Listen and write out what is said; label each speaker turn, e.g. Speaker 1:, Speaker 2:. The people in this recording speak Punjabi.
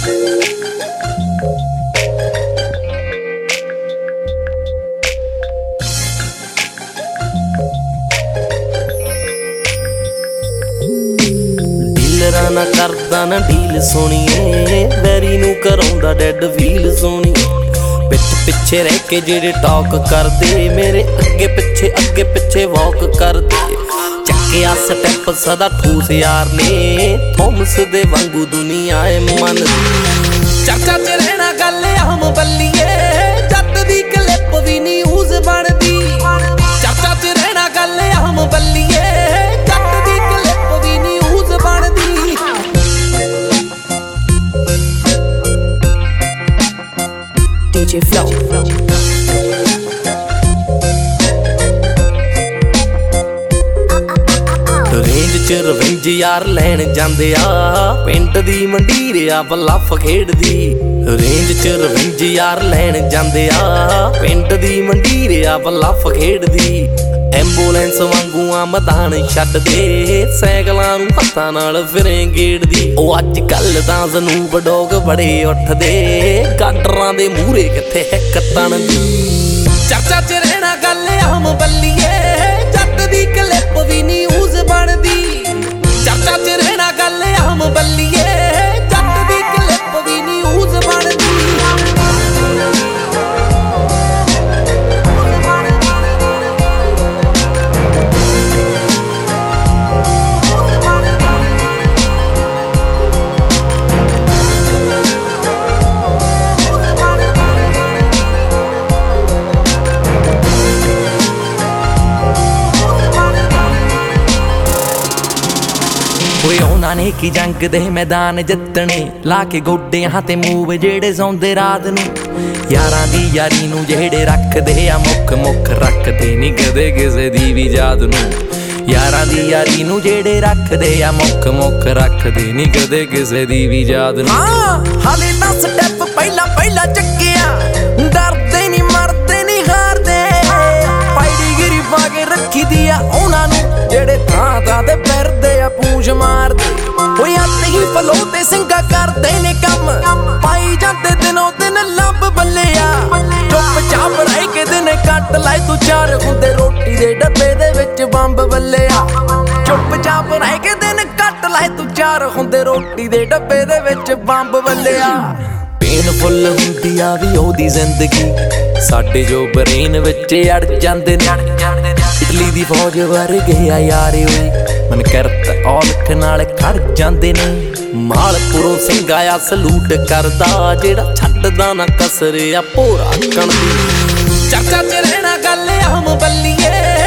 Speaker 1: ਡੀਲਰਾਂ ਨਾ ਕਰਦਾ ਨਾ ਡੀਲ ਸੋਣੀਏ, ਵੈਰੀ ਨੂੰ ਕਰਾਉਂਦਾ ਡੈਡ ਫੀਲ ਸੋਣੀ। ਪਿੱਛ ਪਿੱਛੇ ਰਹਿ ਕੇ ਜਿਹੜੇ ਟਾਕ ਕਰਦੇ, ਮੇਰੇ ਅੱਗੇ ਪਿੱਛੇ ਵਾਕ ਕਰਦੇ। ਚੱਕਿਆ ਸਟੈਪ ਸਦਾ ਠੂਸ ਯਾਰ ਨੇ, ਥੋਮਸ ਦੇ ਵਾਂਗੂ ਦੁਨੀਆ ਏ ਮਨ। ਚਰਚਾ ਚ ਰਹਿਣਾ ਗੱਲ ਆਮ ਬੱਲੀਏ, ਜੱਟ ਦੀ ਕਲਿੱਪ ਵੀ ਨਿਊਜ਼ ਬਣਦੀ। ਚਰਚਾ ਚ ਰਹਿਣਾ ਗੱਲ ਆਮ ਬੱਲੀਏ, ਜੱਟ ਦੀ ਕਲਿੱਪ ਵੀ ਨਿਊਜ਼ ਬਣਦੀ।
Speaker 2: DJ Flow
Speaker 1: ਰੇਂਜ ਚ ਰਵਿੰਜ ਯਾਰ ਲੈਣ ਜਾਂਦੇ ਆ, ਪਿੰਡ ਦੀ ਮੰਡੀਰ ਆ ਬਲੱਫ ਖੇਡਦੀ। ਰੇਂਜ ਚ ਰਵਿੰਜ ਯਾਰ ਲੈਣ ਜਾਂਦੇ ਆ, ਪਿੰਡ ਦੀ ਮੰਡੀਰ ਆ ਬਲੱਫ ਖੇਡਦੀ। ਐਂਬੂਲੈਂਸ ਵਾਂਗੂ ਆ ਮੈਦਾਨ ਛੱਡਦੇ, ਸਾਈਕਲਾਂ ਨੂੰ ਹੱਥਾਂ ਨਾਲ ਫਿਰੇ ਗੇੜਦੀ। ਉਹ ਅੱਜ ਕੱਲ ਤਾਂ ਸਨੂਪ ਡੌਗ ਬੜੇ ਉੱਠਦੇ, ਗਾਡਰਾਂ ਦੇ ਮੂਹਰੇ ਕਿੱਥੇ ਹਿੱਕ ਤਣਦੀ। ਚਰਚਾ ਚ ਰਹਿਣਾ ਗੱਲ ਆਮ ਬੱਲੀਏ, ਜੱਟ ਦੀ ਕਲਿੱਪ ਵੀ ਨਿਊਜ਼ ਬਣਦੀ। ਚਰਚਾ ਚ ਰਹਿਣਾ ਗੱਲ ਆਮ ਬੱਲੀਏ, ਜੱਟ ਦੀ ਕਲਿੱਪ ਵੀ ਨਿਊਜ਼ ਬਣਦੀ। ਓਏ ਉਹਨਾਂ ਨੇ ਕੀ ਜੰਗ ਦੇ ਮੈਦਾਨ ਜਿੱਤਣੇ, ਲਾ ਕੇ ਗੋਡਿਆਂ ਤੇ ਮੂਵ ਜਿਹੜੇ ਸੌਂਦੇ ਰਾਤ ਨੂੰ। ਯਾਰਾਂ ਦੀ ਯਾਰੀ ਨੂੰ ਜਿਹੜੇ ਰੱਖਦੇ ਆ ਮੁੱਖ ਰੱਖਦੇ ਨੀ ਕਦੇ ਕਿਸੇ ਦੀ ਵੀ ਯਾਦ ਨੂੰ। ਯਾਰਾਂ ਦੀ ਯਾਰੀ ਨੂੰ ਜਿਹੜੇ ਰੱਖਦੇ ਆ ਮੁੱਖ ਰੱਖਦੇ ਨੀ ਕਦੇ ਕਿਸੇ ਦੀ ਵੀ ਯਾਦ ਨੂੰ। ਹਾਲੇ ਤਾਂ ਸਟੈਪ ਪਹਿਲਾਂ ਚੱਕਿਆ, ਡਰਦੇ ਨੀ ਮਰਦੇ ਨੀ ਹਾਰਦੇ। ਪਾਈੜੀ ਗਿਰੀ ਪਾ ਕੇ ਰੱਖੀ ਦੀ ਆ ਉਹਨਾਂ ਨੂੰ, ਜਿਹੜੇ ਥਾਂ ਤੇ ਫਿਰਦੇ ਆ ਪੂੰਛ ਮਾਰਦੇ। ਓਏ ਅੱਤ ਹੀ ਫਲੋ ਤੇ ਸਿੰਘਾ ਕਰਦੇ ਨੇ ਕੰਮ, ਪਾਈ ਜਾਂਦੇ ਦਿਨੋਂ ਦਿਨ ਲੱਭ ਬੱਲਿਆ। ਚੁੱਪ ਚਾਪ ਰਹਿ ਕੇ ਦਿਨ ਕੱਟ ਲੈ ਤੂੰ, ਚਾਰ ਹੁੰਦੇ ਰੋਟੀ ਦੇ ਡੱਬੇ ਦੇ ਵਿੱਚ ਬੰਬ ਬੱਲਿਆ। ਚੁੱਪ ਚਾਪ ਰਹਿ ਕੇ ਦਿਨ ਕੱਟ ਲੈ ਤੂੰ, ਚਾਰ ਹੁੰਦੇ ਰੋਟੀ ਦੇ ਡੱਬੇ ਦੇ ਵਿੱਚ ਬੰਬ ਬੱਲਿਆ। ਪੇਨਫੁੱਲ ਹੁੰਦੀ ਆ ਵੀ ਉਹਦੀ ਜ਼ਿੰਦਗੀ, ਸਾਡੇ ਜੋ ਬਰੇਨ ਵਿੱਚ ਅੜ ਜਾਂਦੇ ਨੇ। ਇਟਲੀ ਦੀ ਫੌਜ ਵਰਗੇ ਆ ਯਾਰੇ ਓਏ, ਮਨ ਕਰਤ ਔਲਖ ਨਾਲ ਖੜ ਜਾਂਦੇ ਨੇ। ਮਾਲਪੁਰੋਂ ਸਿੰਘ ਆਇਆ ਸਲੂਟ ਕਰਦਾ, ਜਿਹੜਾ ਛੱਡਦਾ ਨਾ ਕਸਰ ਆ ਭੋਰਾ ਕਣ ਦੀ। ਚਰਚਾ ਚ ਰਹਿਣਾ ਗੱਲ ਆਮ ਬੱਲੀਏ,